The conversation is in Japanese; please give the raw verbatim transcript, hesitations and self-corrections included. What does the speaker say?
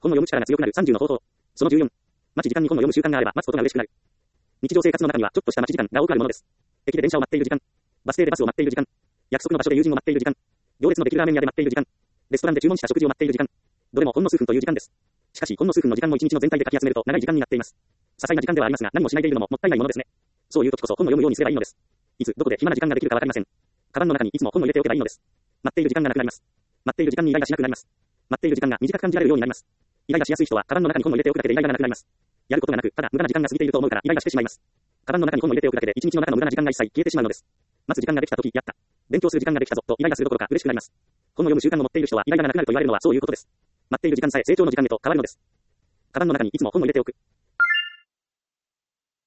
本を読む力が強くなるさんじゅうの方法。そのじゅうよん。待ち時間に本を読む習慣があれば待つことが嬉しくなる。日常生活の中にはちょっとした待ち時間が多くあるものです。駅で電車を待っている時間。バス停でバスを待っている時間。約束の場所で友人を待っている時間。行列のできるラーメン屋で待っている時間。レストランで注文した食事を待っている時間。どれもほんの数分という時間です。しかし、ほんの数分の時間も一日の全体でかき集めると長い時間になっています。些細な時間ではありますが、何もしないでいるのももったいないものですね。そういう時こそ本を読むようにすればいいのです。いつ、どこで暇な時間ができるかわかりません。カバンの中にいつも本を入れておけばいいのです。待っている時間がなくなります。待っている時間にイライラしなくなります。待っている時間が短く感じられるようになります。イライラしやすい人はカバンの中に本を入れておくだけでイライラがなくなります。やることがなく、ただ無駄な時間が過ぎていると思うからイライラしてしまいます。カバンの中に本を入れておくだけで一日の中の無駄な時間が一切消えてしまうのです。待つ時間ができた時、やった。勉強する時間ができたぞとイライラするどころか嬉しくなります。本を読む習慣を持っている人はイライラがなくなると言われるのはそういうことです。待っている時間さえ成長の時間へと変わるのです。カバンの中にいつも本を入れておく。